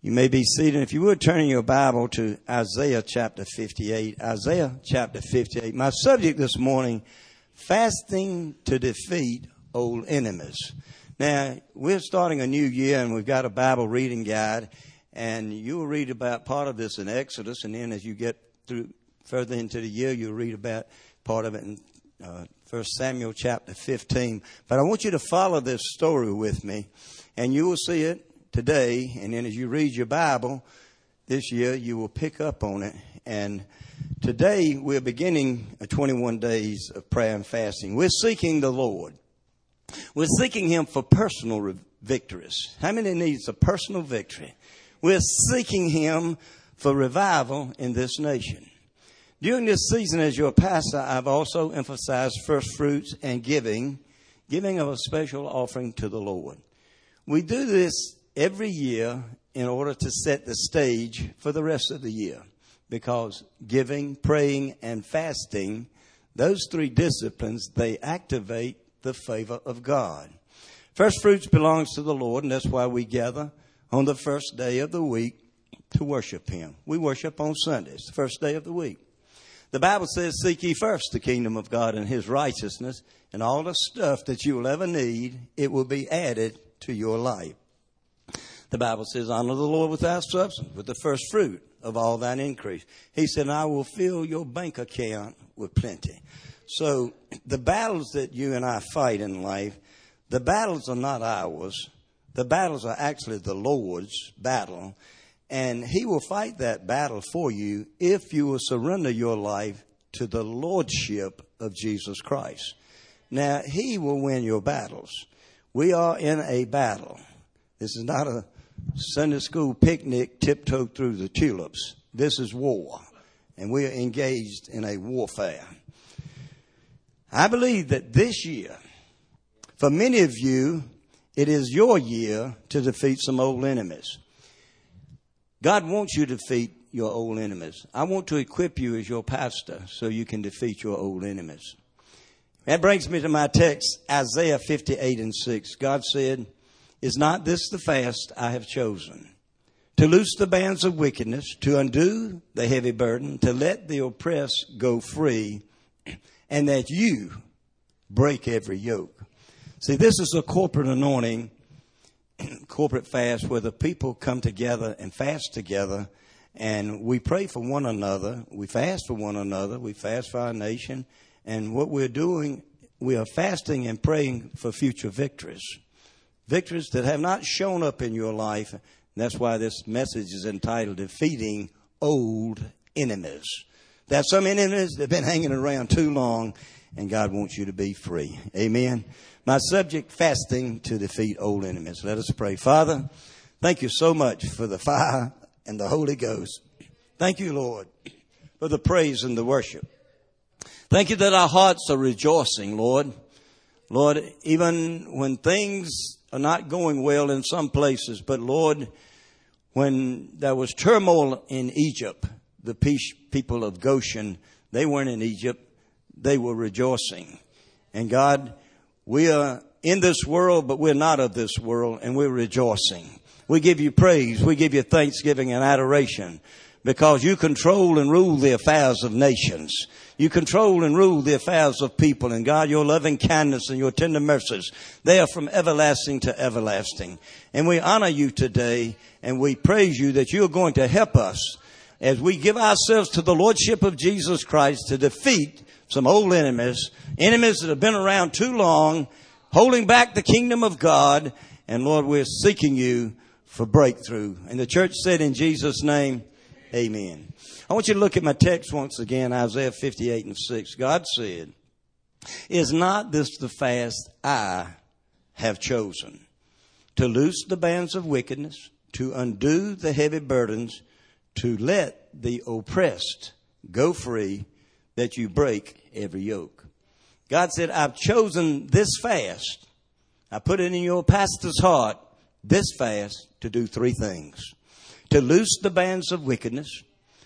You may be seated. If you would, turn in your Bible to Isaiah chapter 58. Isaiah chapter 58. My subject this morning, fasting to defeat old enemies. Now, we're starting a new year, and we've got a Bible reading guide, and you'll read about part of this in Exodus, and then as you get through further into the year, you'll read about part of it in 1 Samuel chapter 15. But I want you to follow this story with me, and you will see it today, and then as you read your Bible this year, you will pick up on it. And today we're beginning 21 days of prayer and fasting. We're seeking the Lord. We're seeking Him for personal victories. How many needs a personal victory? We're seeking Him for revival in this nation. During this season, as your pastor, I've also emphasized first fruits and giving of a special offering to the Lord. We do this every year in order to set the stage for the rest of the year, because giving, praying, and fasting, those three disciplines, they activate the favor of God. First fruits belongs to the Lord, and that's why we gather on the first day of the week to worship Him. We worship on Sundays, the first day of the week. The Bible says, seek ye first the kingdom of God and His righteousness, and all the stuff that you will ever need, it will be added to your life. The Bible says, honor the Lord with thy substance, with the first fruit of all thine increase. He said, I will fill your bank account with plenty. So the battles that you and I fight in life, the battles are not ours. The battles are actually the Lord's battle. And He will fight that battle for you if you will surrender your life to the Lordship of Jesus Christ. Now, He will win your battles. We are in a battle. This is not a Sunday school picnic tiptoe through the tulips. This is war, and we are engaged in a warfare. I believe that this year, for many of you, it is your year to defeat some old enemies. God wants you to defeat your old enemies. I want to equip you as your pastor so you can defeat your old enemies. That brings me to my text, Isaiah 58 and 6. God said, is not this the fast I have chosen? To loose the bands of wickedness, to undo the heavy burden, to let the oppressed go free, and that you break every yoke. See, this is a corporate anointing, corporate fast, where the people come together and fast together, and we pray for one another. We fast for one another. We fast for our nation. And what we're doing, we are fasting and praying for future victories. Victories that have not shown up in your life. And that's why this message is entitled Defeating Old Enemies. There are some enemies that have been hanging around too long, and God wants you to be free. Amen. My subject, fasting to defeat old enemies. Let us pray. Father, thank you so much for the fire and the Holy Ghost. Thank you, Lord, for the praise and the worship. Thank you that our hearts are rejoicing, Lord. Lord, even when things are not going well in some places, but Lord, when there was turmoil in Egypt, the people of Goshen, they weren't in Egypt, they were rejoicing. And God, we are in this world, but we're not of this world, and we're rejoicing. We give you praise, we give you thanksgiving and adoration, because you control and rule the affairs of nations. You control and rule the affairs of people. And God, your loving kindness and your tender mercies, they are from everlasting to everlasting. And we honor you today, and we praise you that you're going to help us as we give ourselves to the Lordship of Jesus Christ to defeat some old enemies that have been around too long, holding back the kingdom of God. And Lord, we're seeking you for breakthrough. And the church said in Jesus' name, amen. I want you to look at my text once again, Isaiah 58 and 6. God said, is not this the fast I have chosen? To loose the bands of wickedness, to undo the heavy burdens, to let the oppressed go free, that you break every yoke. God said, I've chosen this fast. I put it in your pastor's heart, this fast, to do three things. To loose the bands of wickedness,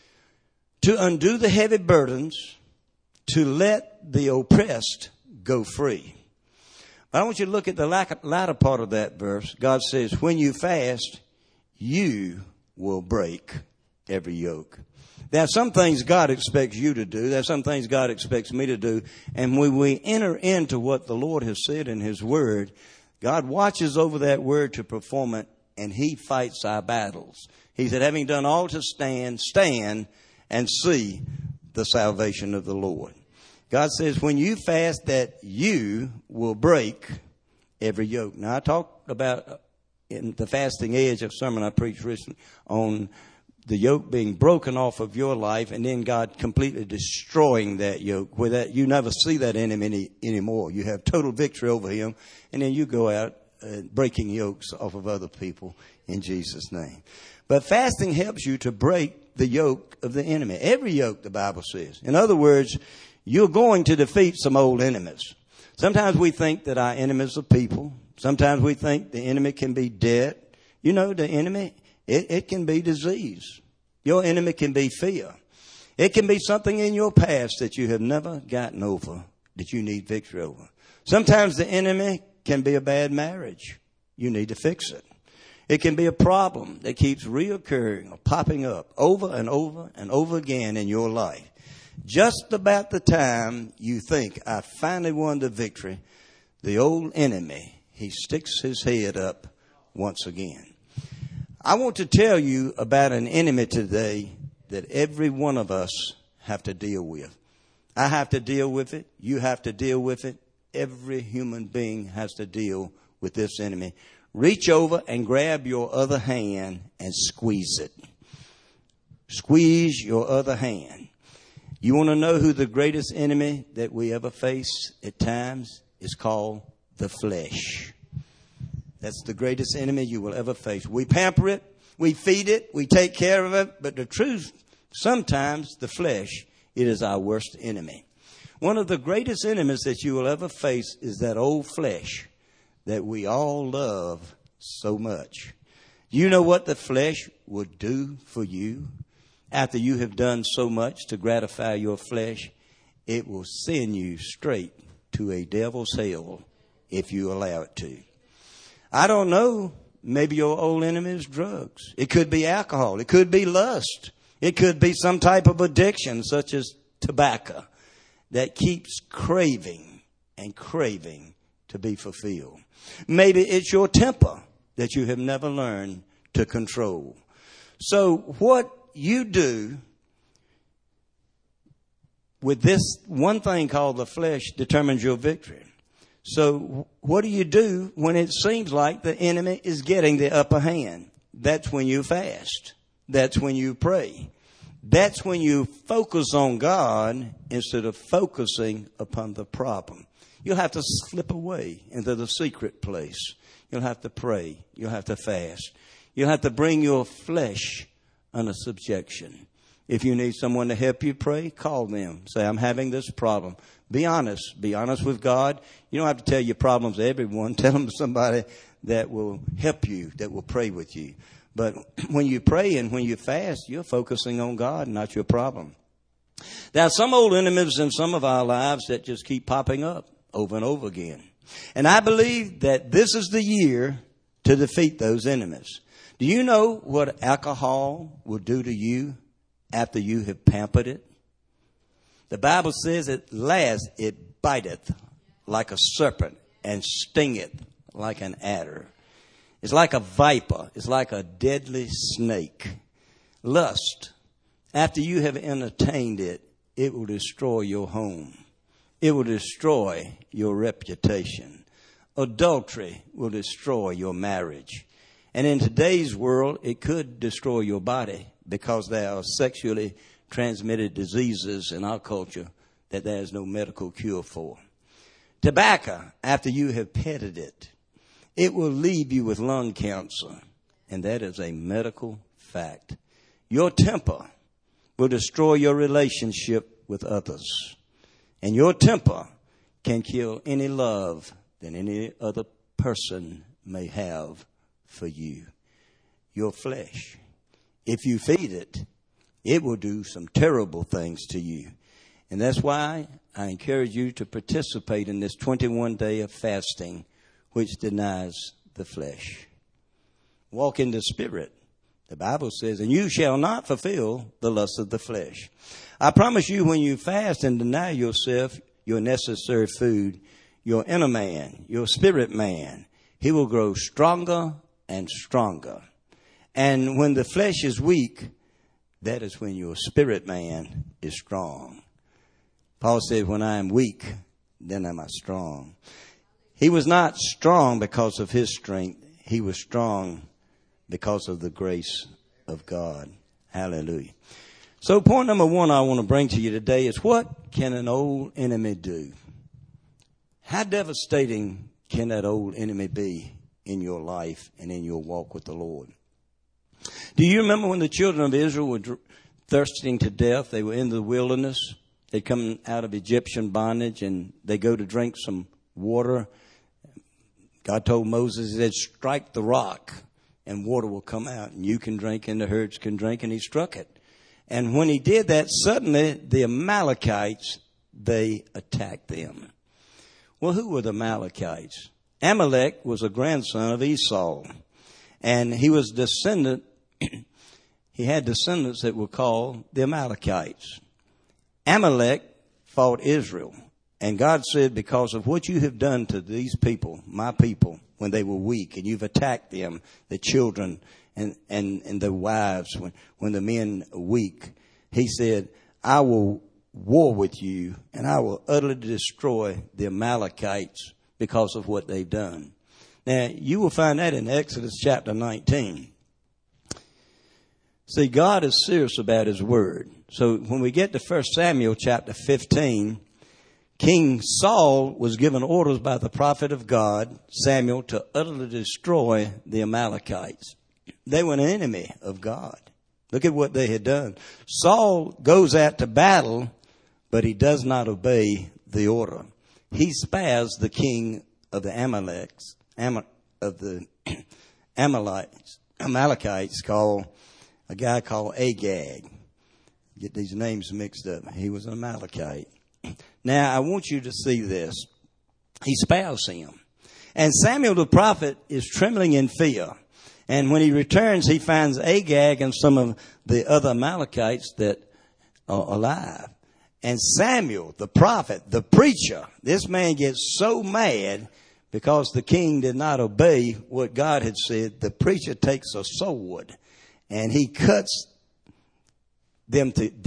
to undo the heavy burdens, to let the oppressed go free. But I want you to look at the latter part of that verse. God says, when you fast, you will break every yoke. There are some things God expects you to do. There are some things God expects me to do. And when we enter into what the Lord has said in His Word, God watches over that Word to perform it, and He fights our battles. He said, having done all to stand, stand and see the salvation of the Lord. God says, when you fast, that you will break every yoke. Now, I talked about in the Fasting Edge, a sermon I preached recently, on the yoke being broken off of your life, and then God completely destroying that yoke, where that you never see that enemy anymore. You have total victory over him, and then you go out breaking yokes off of other people in Jesus' name. But fasting helps you to break the yoke of the enemy. Every yoke, the Bible says. In other words, you're going to defeat some old enemies. Sometimes we think that our enemies are people. Sometimes we think the enemy can be debt. You know, the enemy, it can be disease. Your enemy can be fear. It can be something in your past that you have never gotten over, that you need victory over. Sometimes the enemy can be a bad marriage. You need to fix it. It can be a problem that keeps reoccurring or popping up over and over and over again in your life. Just about the time you think, I finally won the victory, the old enemy, he sticks his head up once again. I want to tell you about an enemy today that every one of us have to deal with. I have to deal with it. You have to deal with it. Every human being has to deal with this enemy. Reach over and grab your other hand and squeeze it. Squeeze your other hand. You want to know who the greatest enemy that we ever face at times is called? The flesh. That's the greatest enemy you will ever face. We pamper it, we feed it, we take care of it, but the truth, sometimes the flesh, it is our worst enemy. One of the greatest enemies that you will ever face is that old flesh that we all love so much. You know what the flesh would do for you after you have done so much to gratify your flesh? It will send you straight to a devil's hell if you allow it to. I don't know. Maybe your old enemy is drugs. It could be alcohol. It could be lust. It could be some type of addiction such as tobacco that keeps craving and craving to be fulfilled. Maybe it's your temper that you have never learned to control. So what you do with this one thing called the flesh determines your victory. So what do you do when it seems like the enemy is getting the upper hand? That's when you fast. That's when you pray. That's when you focus on God instead of focusing upon the problem. You'll have to slip away into the secret place. You'll have to pray. You'll have to fast. You'll have to bring your flesh under subjection. If you need someone to help you pray, call them. Say, I'm having this problem. Be honest. Be honest with God. You don't have to tell your problems to everyone. Tell them to somebody that will help you, that will pray with you. But when you pray and when you fast, you're focusing on God, not your problem. There are some old enemies in some of our lives that just keep popping up over and over again. And I believe that this is the year to defeat those enemies. Do you know what alcohol will do to you after you have pampered it? The Bible says at last it biteth like a serpent and stingeth like an adder. It's like a viper. It's like a deadly snake. Lust, after you have entertained it, it will destroy your home. It will destroy your reputation. Adultery will destroy your marriage. And in today's world, it could destroy your body because there are sexually transmitted diseases in our culture that there is no medical cure for. Tobacco, after you have petted it, it will leave you with lung cancer. And that is a medical fact. Your temper will destroy your relationship with others. And your temper can kill any love that any other person may have for you. Your flesh, if you feed it, it will do some terrible things to you. And that's why I encourage you to participate in this 21 day of fasting, which denies the flesh. Walk in the Spirit. The Bible says, and you shall not fulfill the lust of the flesh. I promise you, when you fast and deny yourself your necessary food, your inner man, your spirit man, he will grow stronger and stronger. And when the flesh is weak, that is when your spirit man is strong. Paul said, when I am weak, then am I strong. He was not strong because of his strength. He was strong because of the grace of God. Hallelujah. So point number one I want to bring to you today is, what can an old enemy do? How devastating can that old enemy be in your life and in your walk with the Lord? Do you remember when the children of Israel were thirsting to death? They were in the wilderness. They'd come out of Egyptian bondage and they go to drink some water. God told Moses, he said, strike the rock and water will come out and you can drink and the herds can drink, and he struck it. And when he did that, suddenly the Amalekites, they attacked them. Well, who were the Amalekites? Amalek was a grandson of Esau, and he was descendant. He had descendants that were called the Amalekites. Amalek fought Israel, and God said, because of what you have done to these people, my people, when they were weak, and you've attacked them, the children and the wives, when the men are weak, he said, I will war with you, and I will utterly destroy the Amalekites because of what they've done. Now, you will find that in Exodus chapter 19. See, God is serious about his word. So when we get to 1 Samuel chapter 15, King Saul was given orders by the prophet of God, Samuel, to utterly destroy the Amalekites. They were an enemy of God. Look at what they had done. Saul goes out to battle, but he does not obey the order. He spares the king of the Amalekites, called a guy called Agag. Get these names mixed up. He was an Amalekite. Now, I want you to see this. He spares him. And Samuel the prophet is trembling in fear. And when he returns, he finds Agag and some of the other Amalekites that are alive. And Samuel, the prophet, the preacher, this man gets so mad because the king did not obey what God had said. The preacher takes a sword and he cuts them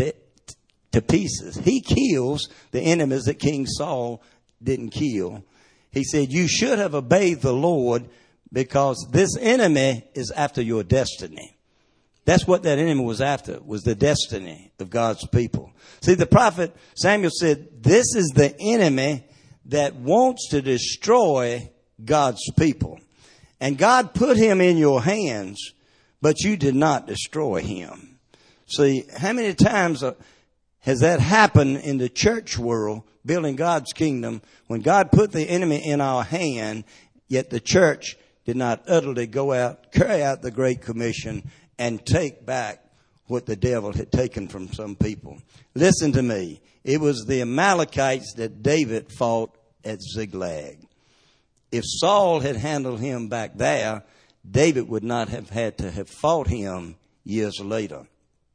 to pieces. He kills the enemies that King Saul didn't kill. He said, you should have obeyed the Lord, because this enemy is after your destiny. That's what that enemy was after, was the destiny of God's people. See, the prophet Samuel said, this is the enemy that wants to destroy God's people. And God put him in your hands, but you did not destroy him. See, how many times has that happened in the church world, building God's kingdom, when God put the enemy in our hand, yet the church did not utterly go out, carry out the Great Commission, and take back what the devil had taken from some people. Listen to me. It was the Amalekites that David fought at Ziklag. If Saul had handled him back there, David would not have had to have fought him years later.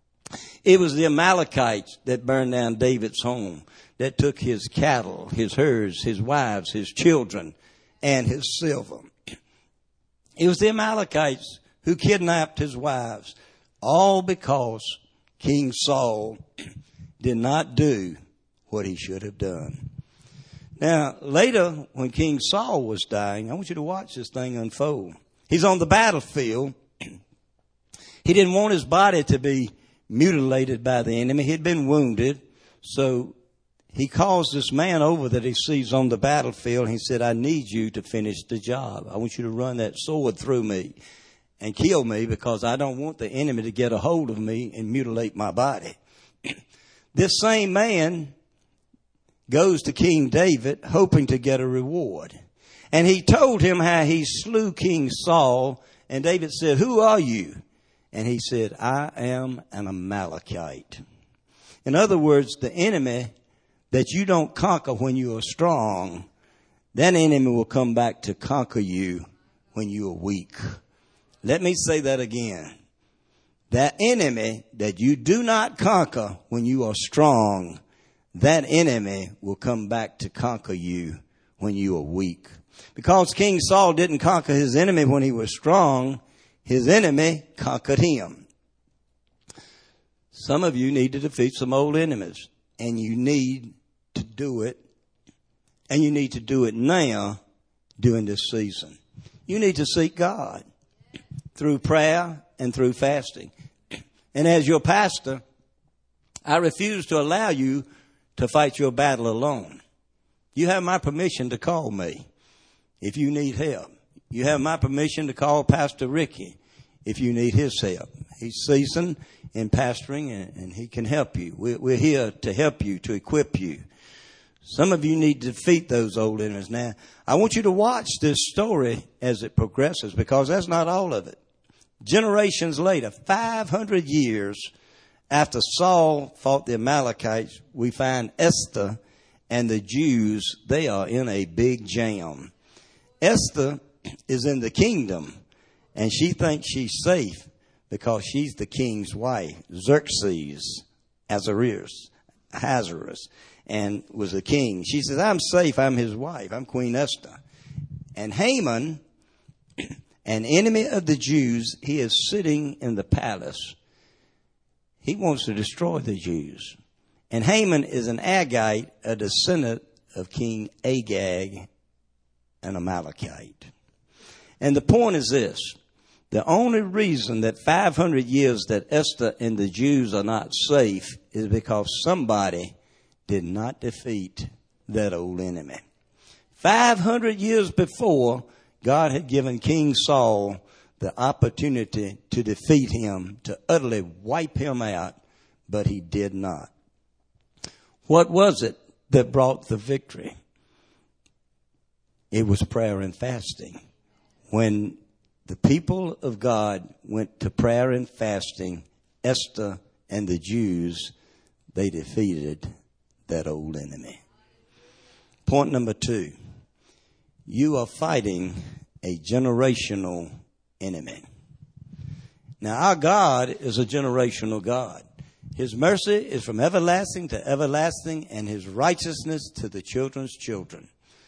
It was the Amalekites that burned down David's home, that took his cattle, his herds, his wives, his children, and his silver. It was the Amalekites who kidnapped his wives, all because King Saul did not do what he should have done. Now, later, when King Saul was dying, I want you to watch this thing unfold. He's on the battlefield. He didn't want his body to be mutilated by the enemy. He'd been wounded. So he calls this man over that he sees on the battlefield. He said, I need you to finish the job. I want you to run that sword through me and kill me, because I don't want the enemy to get a hold of me and mutilate my body. This same man goes to King David hoping to get a reward. And he told him how he slew King Saul. And David said, who are you? And he said, I am an Amalekite. In other words, the enemy that you don't conquer when you are strong, that enemy will come back to conquer you when you are weak. Let me say that again. That enemy that you do not conquer when you are strong, that enemy will come back to conquer you when you are weak. Because King Saul didn't conquer his enemy when he was strong, his enemy conquered him. Some of you need to defeat some old enemies, and you need to do it, and you need to do it now during this season. You need to seek God through prayer and through fasting. And as your pastor, I refuse to allow you to fight your battle alone. You have my permission to call me if you need help. You have my permission to call Pastor Ricky if you need his help. He's seasoned in pastoring and he can help you. We're here to help you, to equip you. Some of you need to defeat those old enemies. Now, I want you to watch this story as it progresses, because that's not all of it. Generations later, 500 years after Saul fought the Amalekites, we find Esther and the Jews, they are in a big jam. Esther is in the kingdom, and she thinks she's safe because she's the king's wife. Xerxes, Ahasuerus, and was the king. She says, I'm safe, I'm his wife, I'm Queen Esther. And Haman, an enemy of the Jews, he is sitting in the palace. He wants to destroy the Jews. And Haman is an Agagite, a descendant of King Agag, an Amalekite. And the point is this. The only reason that 500 years that Esther and the Jews are not safe is because somebody did not defeat that old enemy. 500 years before, God had given King Saul the opportunity to defeat him, to utterly wipe him out, but he did not. What was it that brought the victory? It was prayer and fasting. When the people of God went to prayer and fasting, Esther and the Jews, they defeated that old enemy. Point number 2. You are fighting a generational enemy. Now, our God is a generational God. His mercy is from everlasting to everlasting, and his righteousness to the children's children.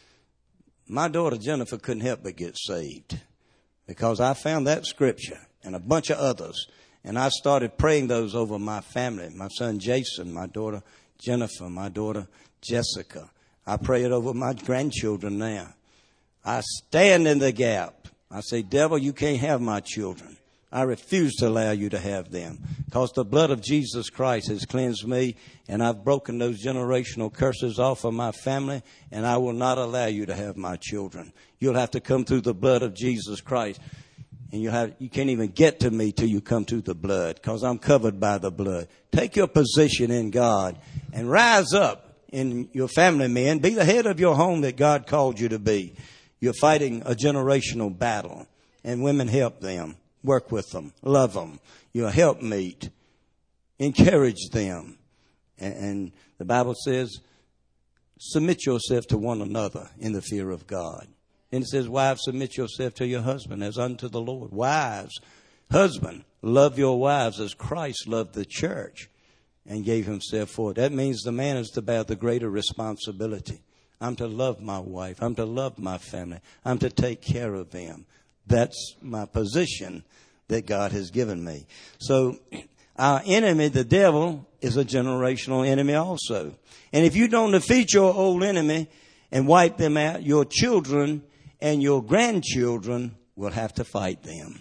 My daughter Jennifer couldn't help but get saved because I found that scripture and a bunch of others, and I started praying those over my family. My son Jason, my daughter Jennifer, my daughter Jessica. I pray it over my grandchildren now. I stand in the gap. I say, devil, you can't have my children. I refuse to allow you to have them, because the blood of Jesus Christ has cleansed me, and I've broken those generational curses off of my family, and I will not allow you to have my children. You'll have to come through the blood of Jesus Christ, and you can't even get to me till you come through the blood, because I'm covered by the blood. Take your position in God and rise up in your family, men. Be the head of your home that God called you to be. You're fighting a generational battle, and women, help them. Work with them. Love them. You're a helpmate. Encourage them. And the Bible says, submit yourself to one another in the fear of God. And it says, wives, submit yourself to your husband as unto the Lord. Wives, husband, love your wives as Christ loved the church and gave himself for it. That means the man is to bear the greater responsibility. I'm to love my wife. I'm to love my family. I'm to take care of them. That's my position that God has given me. So our enemy, the devil, is a generational enemy also. And if you don't defeat your old enemy and wipe them out, your children and your grandchildren will have to fight them.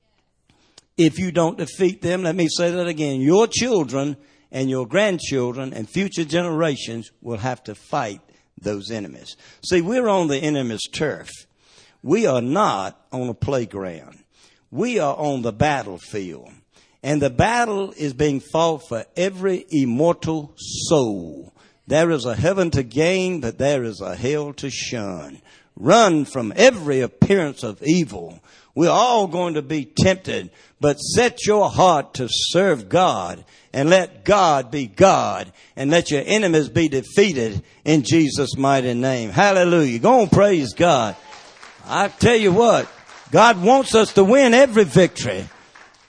If you don't defeat them, let me say that again, your children and your grandchildren and future generations will have to fight those enemies. See, we're on the enemy's turf. We are not on a playground. We are on the battlefield. And the battle is being fought for every immortal soul. There is a heaven to gain, but there is a hell to shun. Run from every appearance of evil. We're all going to be tempted, but set your heart to serve God and let God be God and let your enemies be defeated in Jesus' mighty name. Hallelujah. Go on, praise God. I tell you what, God wants us to win every victory.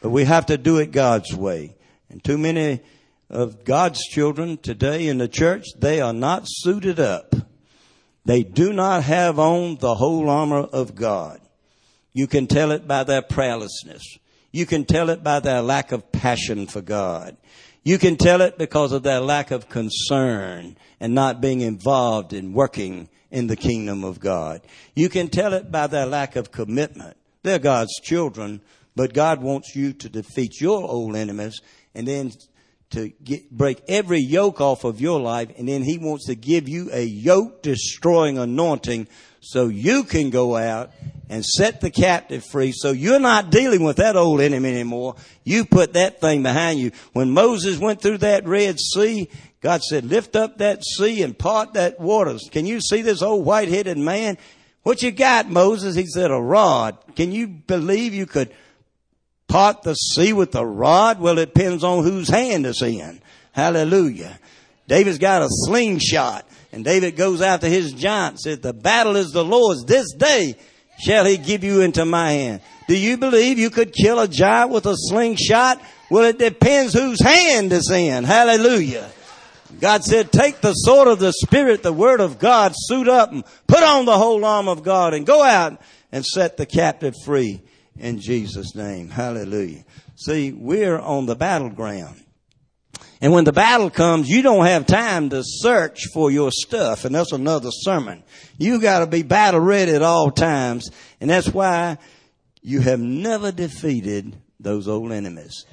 But we have to do it God's way. And too many of God's children today in the church, they are not suited up. They do not have on the whole armor of God. You can tell it by their prayerlessness. You can tell it by their lack of passion for God. You can tell it because of their lack of concern and not being involved in working in the kingdom of God. You can tell it by their lack of commitment. They're God's children, but God wants you to defeat your old enemies and then to break every yoke off of your life, and then He wants to give you a yoke-destroying anointing so you can go out and set the captive free, so you're not dealing with that old enemy anymore. You put that thing behind you. When Moses went through that Red Sea, God said, lift up that sea and part that waters. Can you see this old white-headed man? What you got, Moses? He said, a rod. Can you believe you could part the sea with a rod? Well, it depends on whose hand it's in. Hallelujah. David's got a slingshot, and David goes after his giant, said, the battle is the Lord's. This day shall He give you into my hand. Do you believe you could kill a giant with a slingshot? Well, it depends whose hand it's in. Hallelujah. God said, take the sword of the Spirit, the Word of God, suit up and put on the whole arm of God and go out and set the captive free in Jesus' name. Hallelujah. See, we're on the battleground. And when the battle comes, you don't have time to search for your stuff. And that's another sermon. You got to be battle ready at all times. And that's why you have never defeated those old enemies.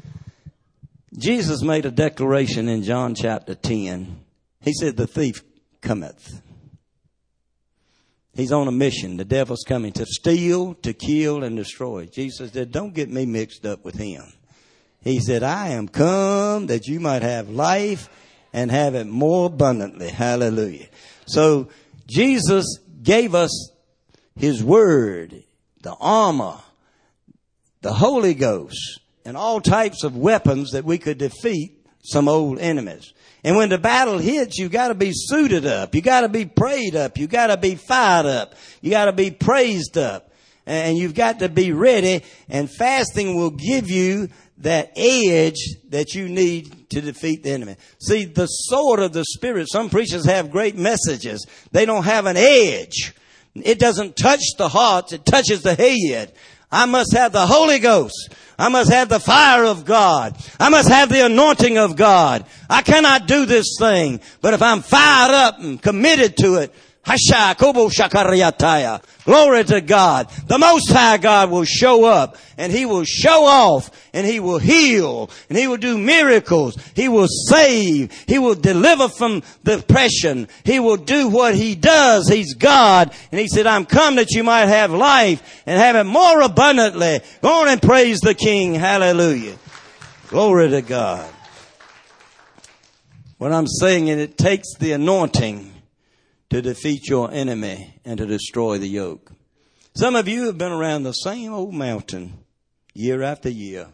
Jesus made a declaration in John chapter 10. He said, the thief cometh. He's on a mission. The devil's coming to steal, to kill, and destroy. Jesus said, don't get me mixed up with him. He said, I am come that you might have life and have it more abundantly. Hallelujah. So Jesus gave us His Word, the armor, the Holy Ghost, and all types of weapons that we could defeat some old enemies. And when the battle hits, you got to be suited up. You got to be prayed up. You got to be fired up. You got to be praised up. And you've got to be ready. And fasting will give you that edge that you need to defeat the enemy. See, the sword of the Spirit, some preachers have great messages. They don't have an edge. It doesn't touch the heart. It touches the head. I must have the Holy Ghost. I must have the fire of God. I must have the anointing of God. I cannot do this thing. But if I'm fired up and committed to it, Hasha, Kobo Shakariyataya. Glory to God. The Most High God will show up and He will show off and He will heal and He will do miracles. He will save. He will deliver from depression. He will do what He does. He's God. And He said, I'm come that you might have life and have it more abundantly. Go on and praise the King. Hallelujah. Glory to God. What I'm saying is it takes the anointing to defeat your enemy and to destroy the yoke. Some of you have been around the same old mountain year after year,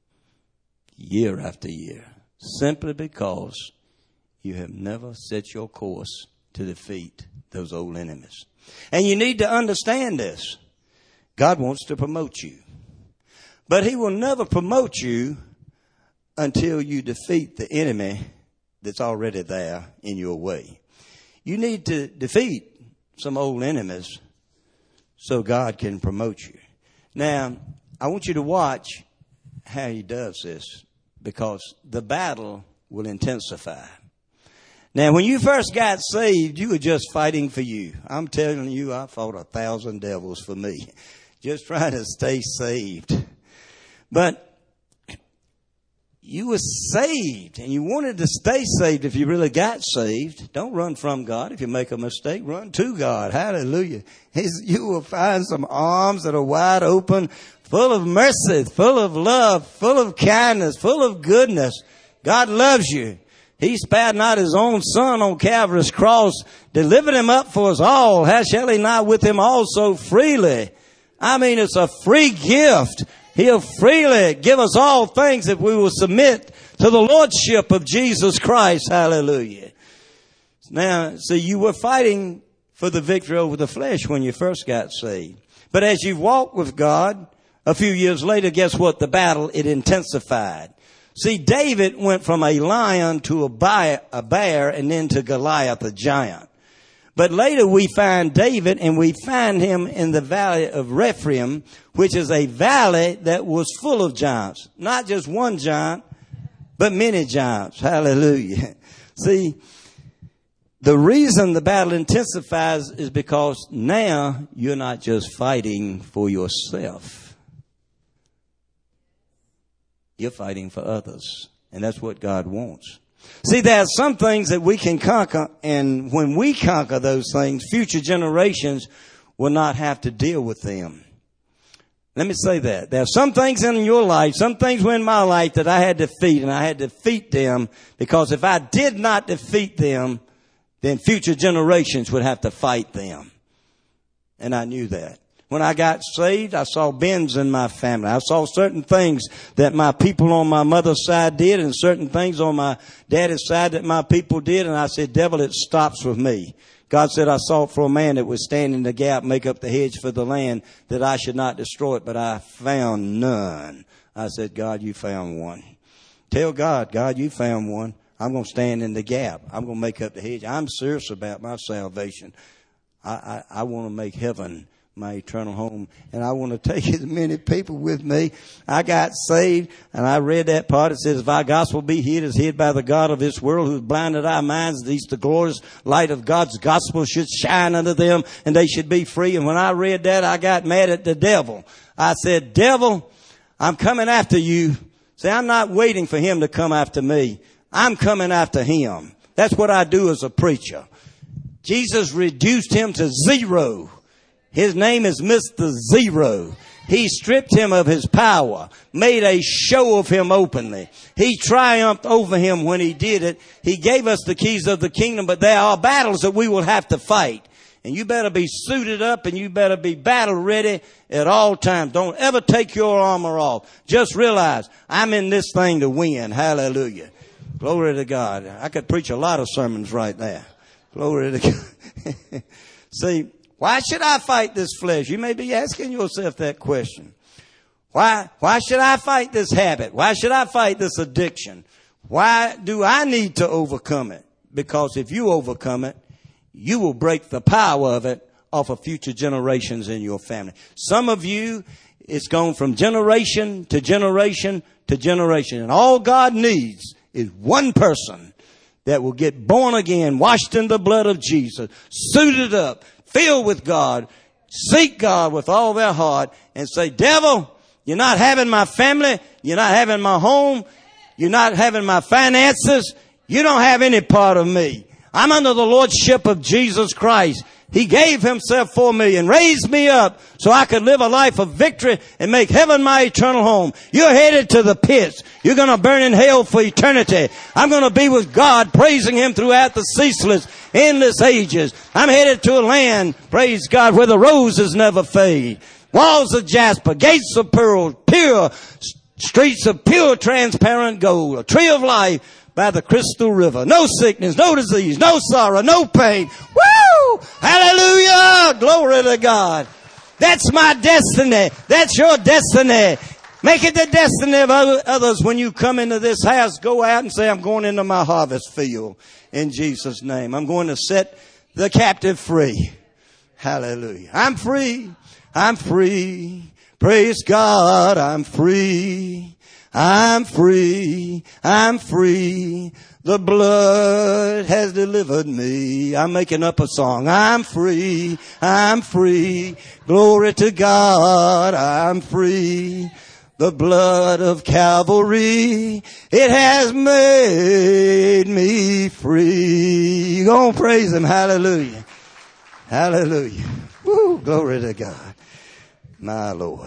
simply because you have never set your course to defeat those old enemies. And you need to understand this. God wants to promote you, but He will never promote you until you defeat the enemy that's already there in your way. You need to defeat some old enemies so God can promote you. Now, I want you to watch how He does this, because the battle will intensify. Now, when you first got saved, you were just fighting for you. I'm telling you, I fought 1,000 devils for me, just trying to stay saved. But you were saved, and you wanted to stay saved if you really got saved. Don't run from God. If you make a mistake, run to God. Hallelujah. You will find some arms that are wide open, full of mercy, full of love, full of kindness, full of goodness. God loves you. He spared not His own Son on Calvary's cross, delivered Him up for us all. How shall He not with Him also freely? I mean, it's a free gift. He'll freely give us all things if we will submit to the Lordship of Jesus Christ. Hallelujah. Now, see, you were fighting for the victory over the flesh when you first got saved. But as you've walked with God, A few years later, guess what? The battle, it intensified. See, David went from a lion to a bear and then to Goliath, a giant. But later we find David, and we find him in the valley of Rephaim, which is a valley that was full of giants. Not just one giant, but many giants. Hallelujah. See, the reason the battle intensifies is because now you're not just fighting for yourself. You're fighting for others. And that's what God wants. See, there are some things that we can conquer, and when we conquer those things, future generations will not have to deal with them. Let me say that. There are some things in your life, some things were in my life that I had to defeat, and I had to defeat them because if I did not defeat them, then future generations would have to fight them. And I knew that. When I got saved, I saw bends in my family. I saw certain things that my people on my mother's side did and certain things on my daddy's side that my people did. And I said, devil, it stops with me. God said, I sought for a man that would stand in the gap, make up the hedge for the land, that I should not destroy it, but I found none. I said, God, you found one. Tell God, God, you found one. I'm going to stand in the gap. I'm going to make up the hedge. I'm serious about my salvation. I want to make heaven my eternal home. And I want to take as many people with me. I got saved, and I read that part. It says, if our gospel be hid, is hid by the God of this world, who has blinded our minds, these the glorious light of God's gospel should shine unto them, and they should be free. And when I read that, I got mad at the devil. I said, devil, I'm coming after you. See, I'm not waiting for him to come after me. I'm coming after him. That's what I do as a preacher. Jesus reduced him to zero. His name is Mr. Zero. He stripped him of his power, made a show of him openly. He triumphed over him when he did it. He gave us the keys of the kingdom, but there are battles that we will have to fight. And you better be suited up and you better be battle ready at all times. Don't ever take your armor off. Just realize I'm in this thing to win. Hallelujah. Glory to God. I could preach a lot of sermons right there. Glory to God. See, why should I fight this flesh? You may be asking yourself that question. Why should I fight this habit? Why should I fight this addiction? Why do I need to overcome it? Because if you overcome it, you will break the power of it off of future generations in your family. Some of you, it's gone from generation to generation to generation. And all God needs is one person that will get born again, washed in the blood of Jesus, suited up, filled with God, seek God with all their heart, and say, devil, you're not having my family, you're not having my home, you're not having my finances, you don't have any part of me. I'm under the lordship of Jesus Christ. He gave himself for me and raised me up so I could live a life of victory and make heaven my eternal home. You're headed to the pits. You're going to burn in hell for eternity. I'm going to be with God, praising him throughout the ceaseless, endless ages. I'm headed to a land, praise God, where the roses never fade. Walls of jasper, gates of pearl, pure streets of pure transparent gold. A tree of life by the crystal river. No sickness, no disease, no sorrow, no pain. Woo! Hallelujah! Glory to God. That's my destiny. That's your destiny. Make it the destiny of others. When you come into this house, go out and say, I'm going into my harvest field in Jesus' name. I'm going to set the captive free. Hallelujah. I'm free. I'm free. Praise God. I'm free. I'm free, I'm free, the blood has delivered me. I'm making up a song. I'm free, glory to God, I'm free. The blood of Calvary, it has made me free. You gonna praise him, hallelujah, hallelujah. Woo, glory to God, my Lord.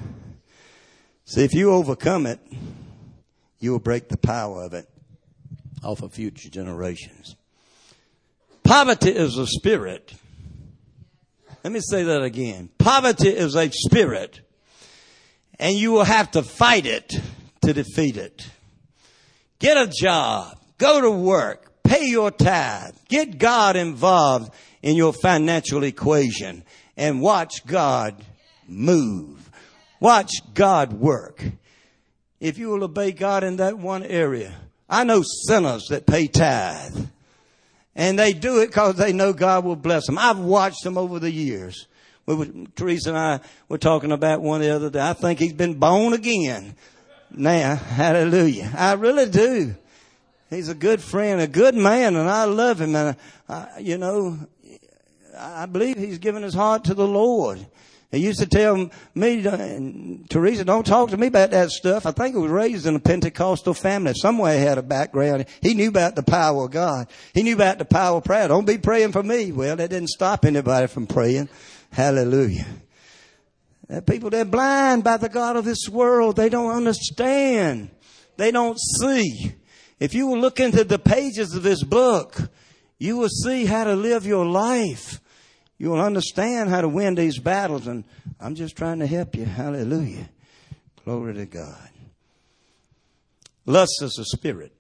See, if you overcome it, you will break the power of it off of future generations. Poverty is a spirit. Let me say that again. Poverty is a spirit, and you will have to fight it to defeat it. Get a job. Go to work. Pay your tithe. Get God involved in your financial equation and watch God move. Watch God work. If you will obey God in that one area. I know sinners that pay tithe. And they do it because they know God will bless them. I've watched them over the years. Teresa and I were talking about one the other day. I think he's been born again. Now, hallelujah. I really do. He's a good friend, a good man, and I love him. And, I believe he's given his heart to the Lord. He used to tell me, Teresa, don't talk to me about that stuff. I think he was raised in a Pentecostal family. Somewhere he had a background. He knew about the power of God. He knew about the power of prayer. Don't be praying for me. Well, that didn't stop anybody from praying. Hallelujah. People, they're blind by the God of this world. They don't understand. They don't see. If you will look into the pages of this book, you will see how to live your life. You will understand how to win these battles. And I'm just trying to help you. Hallelujah. Glory to God. Lust is a spirit.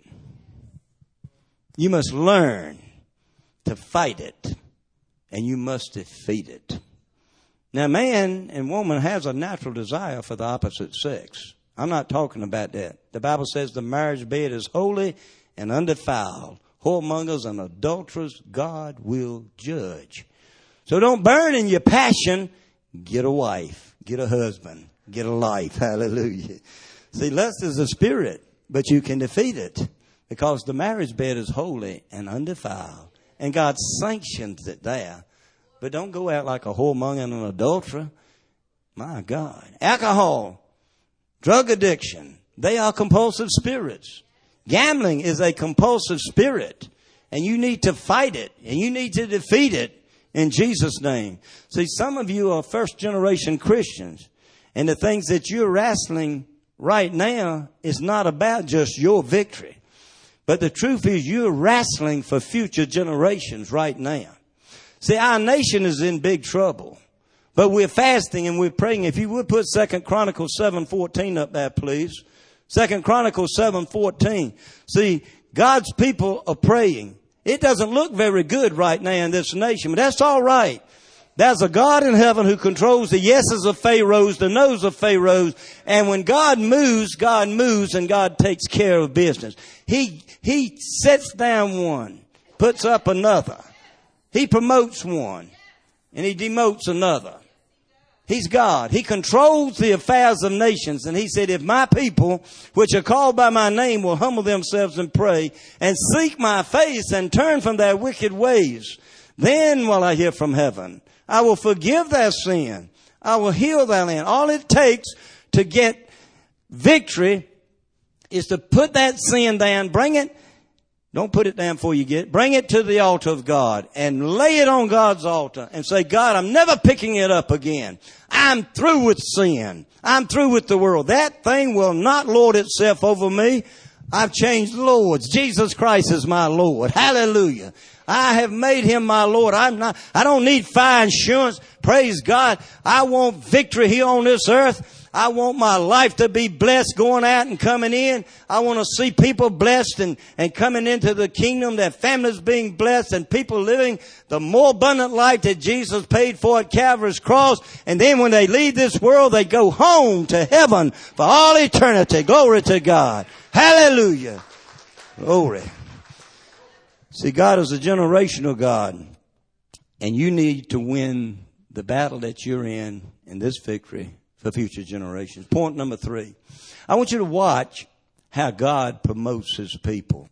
You must learn to fight it. And you must defeat it. Now, man and woman has a natural desire for the opposite sex. I'm not talking about that. The Bible says the marriage bed is holy and undefiled. Whoremongers and adulterers God will judge. So don't burn in your passion. Get a wife. Get a husband. Get a life. Hallelujah. See, lust is a spirit, but you can defeat it because the marriage bed is holy and undefiled. And God sanctions it there. But don't go out like a whoremonger and an adulterer. My God. Alcohol, drug addiction, they are compulsive spirits. Gambling is a compulsive spirit. And you need to fight it. And you need to defeat it in Jesus' name. See, some of you are first generation Christians. And the things that you're wrestling right now is not about just your victory. But the truth is you're wrestling for future generations right now. See, our nation is in big trouble. But we're fasting and we're praying. If you would put 2 Chronicles 7:14 up there, please. 2 Chronicles 7:14. See, God's people are praying. It doesn't look very good right now in this nation, but that's all right. There's a God in heaven who controls the yeses of Pharaohs, the noes of Pharaohs. And when God moves and God takes care of business. He sets down one, puts up another. He promotes one and he demotes another. He's God. He controls the affairs of nations. And he said, if my people, which are called by my name, will humble themselves and pray and seek my face and turn from their wicked ways, then will I hear from heaven. I will forgive their sin. I will heal their land. All it takes to get victory is to put that sin down, bring it. Don't put it down before you get it. Bring it to the altar of God and lay it on God's altar and say, God, I'm never picking it up again. I'm through with sin. I'm through with the world. That thing will not lord itself over me. I've changed lords. Jesus Christ is my Lord. Hallelujah. I have made him my Lord. I don't need fire insurance. Praise God. I want victory here on this earth. I want my life to be blessed going out and coming in. I want to see people blessed and coming into the kingdom, their families being blessed and people living the more abundant life that Jesus paid for at Calvary's cross. And then when they leave this world, they go home to heaven for all eternity. Glory to God. Hallelujah. Glory. See, God is a generational God. And you need to win the battle that you're in this victory for future generations. Point number 3. I want you to watch how God promotes his people.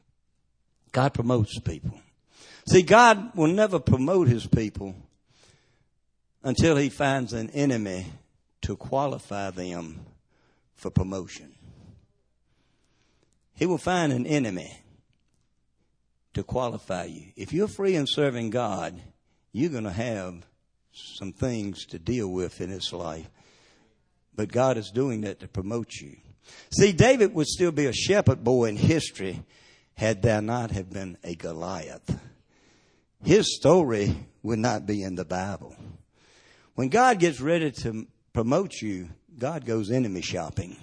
God promotes people. See, God will never promote his people until he finds an enemy to qualify them for promotion. He will find an enemy to qualify you. If you're free and serving God, you're going to have some things to deal with in this life. But God is doing that to promote you. See, David would still be a shepherd boy in history had there not have been a Goliath. His story would not be in the Bible. When God gets ready to promote you, God goes enemy shopping.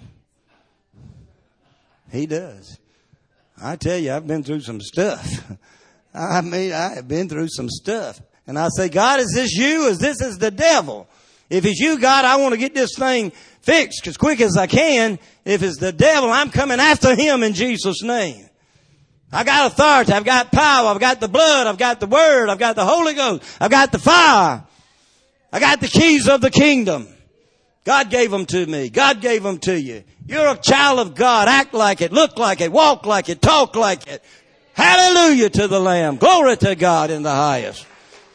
He does. I tell you, I've been through some stuff. I have been through some stuff. And I say, God, is this you? Is this the devil? If it's you, God, I want to get this thing fixed as quick as I can. If it's the devil, I'm coming after him in Jesus' name. I got authority. I've got power. I've got the blood. I've got the word. I've got the Holy Ghost. I've got the fire. I got the keys of the kingdom. God gave them to me. God gave them to you. You're a child of God. Act like it. Look like it. Walk like it. Talk like it. Hallelujah to the Lamb. Glory to God in the highest.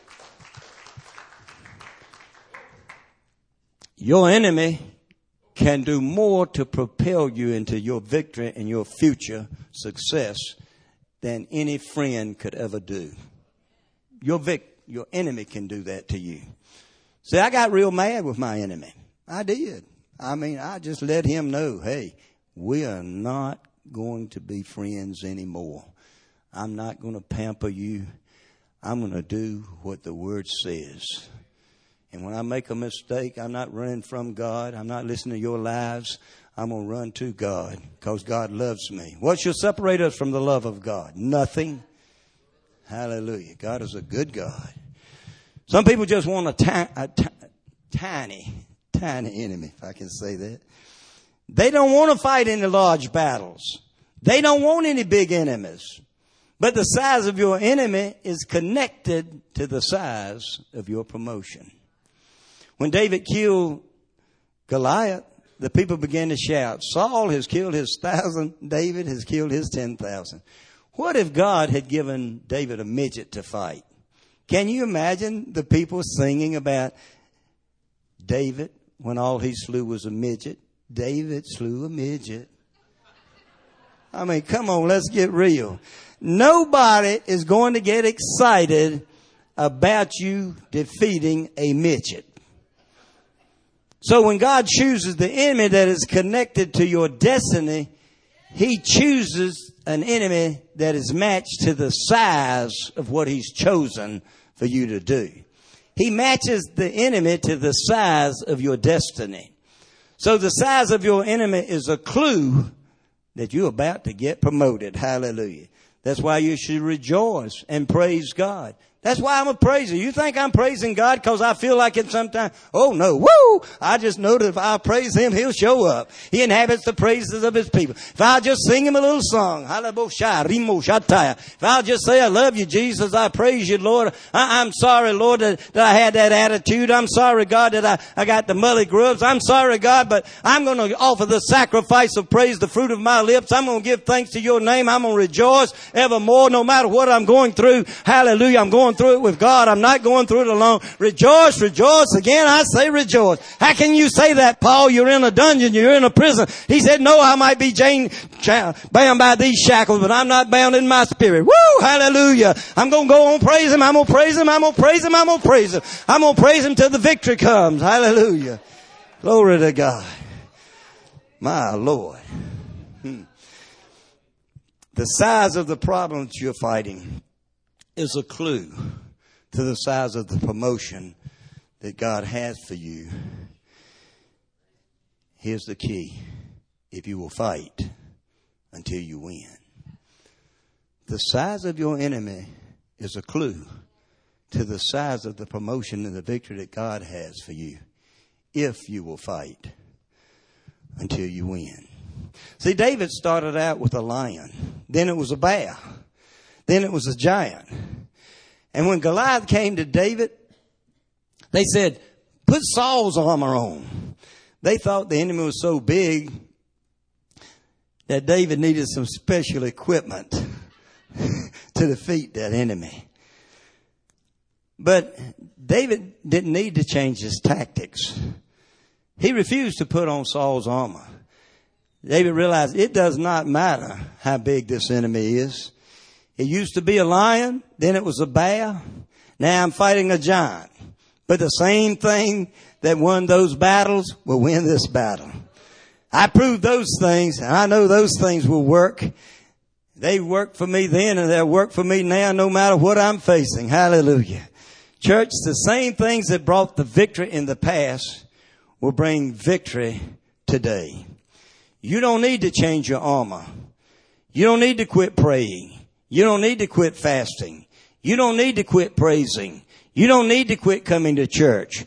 Your enemy can do more to propel you into your victory and your future success than any friend could ever do. Your enemy can do that to you. See, I got real mad with my enemy. I did. I just let him know, hey, we are not going to be friends anymore. I'm not going to pamper you. I'm going to do what the Word says. And when I make a mistake, I'm not running from God. I'm not listening to your lies. I'm going to run to God because God loves me. What shall separate us from the love of God? Nothing. Hallelujah. God is a good God. Some people just want a tiny enemy, if I can say that. They don't want to fight any large battles. They don't want any big enemies. But the size of your enemy is connected to the size of your promotion. When David killed Goliath, the people began to shout, Saul has killed his 1,000, David has killed his 10,000. What if God had given David a midget to fight? Can you imagine the people singing about David when all he slew was a midget? David slew a midget. Come on, let's get real. Nobody is going to get excited about you defeating a midget. So when God chooses the enemy that is connected to your destiny, He chooses an enemy that is matched to the size of what He's chosen for you to do. He matches the enemy to the size of your destiny. So the size of your enemy is a clue that you're about to get promoted. Hallelujah. That's why you should rejoice and praise God. That's why I'm a praiser. You think I'm praising God because I feel like it sometimes? Oh no. Woo! I just know that if I praise Him, He'll show up. He inhabits the praises of His people. If I'll just sing Him a little song. If I'll just say, I love you, Jesus. I praise you, Lord. I'm sorry, Lord, that I had that attitude. I'm sorry, God, that I got the mully grubs. I'm sorry, God, but I'm going to offer the sacrifice of praise, the fruit of my lips. I'm going to give thanks to your name. I'm going to rejoice evermore no matter what I'm going through. Hallelujah. I'm going through it with God. I'm not going through it alone. Rejoice, rejoice. Again, I say rejoice. How can you say that, Paul? You're in a dungeon. You're in a prison. He said, no, I might be bound by these shackles, but I'm not bound in my spirit. Woo! Hallelujah. I'm going to go on praise Him. I'm going to praise Him. I'm going to praise Him. I'm going to praise Him. I'm going to praise Him till the victory comes. Hallelujah. Glory to God. My Lord. The size of the problem that you're fighting is a clue to the size of the promotion that God has for you. Here's the key. If you will fight until you win. The size of your enemy is a clue to the size of the promotion and the victory that God has for you. If you will fight until you win. See, David started out with a lion. Then it was a bear. Then it was a giant. And when Goliath came to David, they said, put Saul's armor on. They thought the enemy was so big that David needed some special equipment to defeat that enemy. But David didn't need to change his tactics. He refused to put on Saul's armor. David realized it does not matter how big this enemy is. It used to be a lion, then it was a bear. Now I'm fighting a giant. But the same thing that won those battles will win this battle. I proved those things, and I know those things will work. They worked for me then, and they'll work for me now no matter what I'm facing. Hallelujah. Church, the same things that brought the victory in the past will bring victory today. You don't need to change your armor. You don't need to quit praying. You don't need to quit fasting. You don't need to quit praising. You don't need to quit coming to church.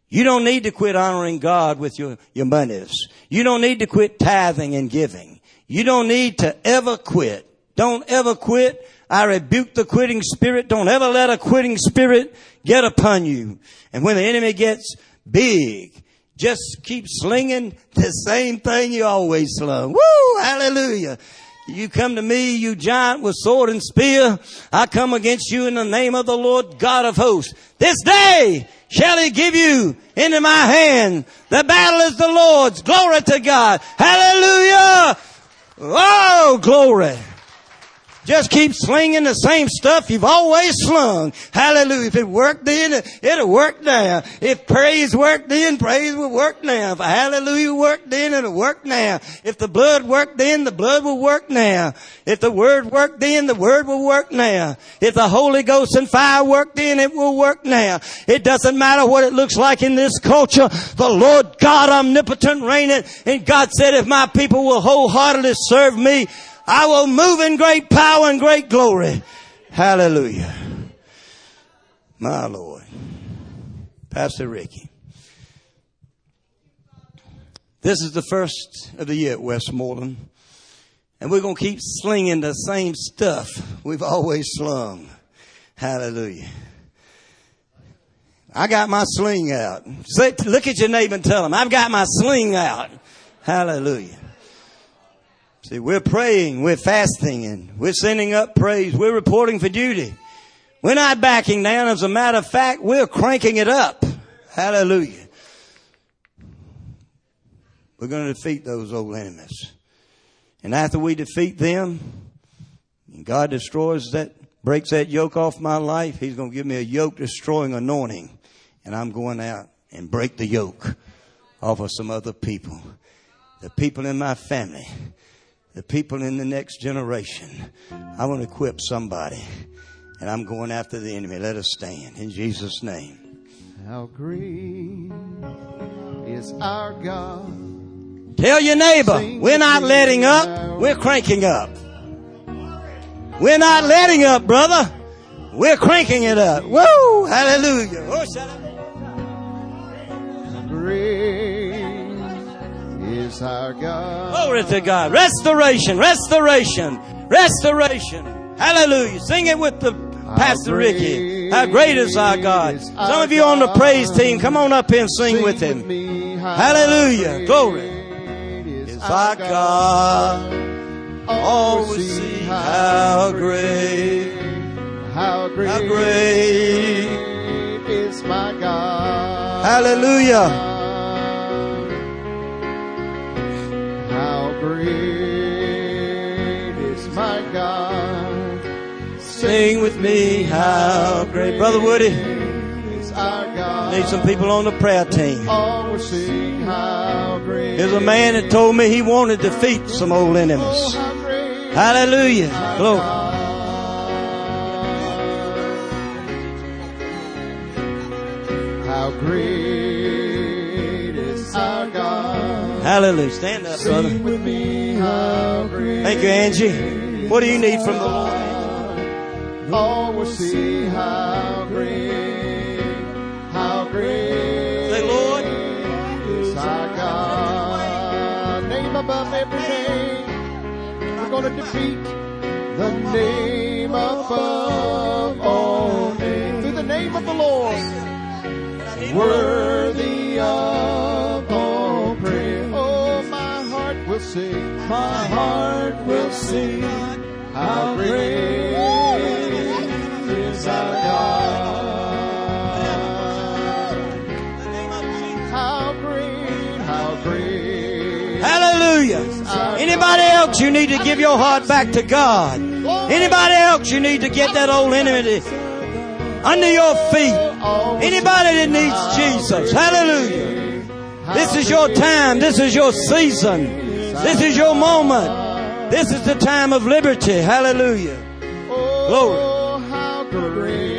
You don't need to quit honoring God with your monies. You don't need to quit tithing and giving. You don't need to ever quit. Don't ever quit. I rebuke the quitting spirit. Don't ever let a quitting spirit get upon you. And when the enemy gets big, just keep slinging the same thing you always slung. Woo! Hallelujah. You come to me, you giant with sword and spear. I come against you in the name of the Lord God of hosts. This day shall he give you into my hand. The battle is the Lord's. Glory to God. Hallelujah. Oh, glory. Just keep slinging the same stuff you've always slung. Hallelujah. If it worked then, it'll work now. If praise worked then, praise will work now. If hallelujah worked then, it'll work now. If the blood worked then, the blood will work now. If the word worked then, the word will work now. If the Holy Ghost and fire worked then, it will work now. It doesn't matter what it looks like in this culture. The Lord God omnipotent reigneth. And God said, if my people will wholeheartedly serve me, I will move in great power and great glory. Hallelujah. My Lord. Pastor Ricky. This is the first of the year at Westmoreland. And we're going to keep slinging the same stuff we've always slung. Hallelujah. I got my sling out. Say, look at your neighbor and tell him, I've got my sling out. Hallelujah. See, we're praying, we're fasting, and we're sending up praise. We're reporting for duty. We're not backing down. As a matter of fact, we're cranking it up. Hallelujah. We're going to defeat those old enemies. And after we defeat them, and God breaks that yoke off my life, He's going to give me a yoke-destroying anointing. And I'm going out and break the yoke off of some other people. The people in my family. The people in the next generation. I want to equip somebody. And I'm going after the enemy. Let us stand in Jesus' name. How great is our God. Tell your neighbor, we're not letting up. We're cranking up. We're not letting up, brother. We're cranking it up. Woo! Hallelujah. Oh, shut up. Great is our God. Glory to God. Restoration, restoration, restoration. Hallelujah. Sing it with the Pastor Ricky. How great is our God. Some of you on the praise team, come on up here and sing with him. Hallelujah. Glory. Is our God. Always see how great is my God. Hallelujah. How great is my God. Sing with me how great. Brother Woody, is our God. need some people on the prayer team. Always sing how great. There's a man that told me he wanted to defeat some old enemies. Hallelujah. Glory. How great is our God. Hallelujah. Stand up, brother. Sing with me how great. Thank you, Angie. What do you need from the Lord? All will see how great Say, Lord, is our God. Name above every name. We're going to defeat the name above all names. Through the name of the Lord. Worthy of all praise. Oh, my heart will sing. My heart will sing. How great is our God. How great. hallelujah. Anybody else you need to give your heart back to God? Anybody else you need to get that old enemy under your feet? Anybody that needs Jesus? Hallelujah. This is your time. This is your season. This is your moment. This is the time of liberty. Hallelujah. Glory. How great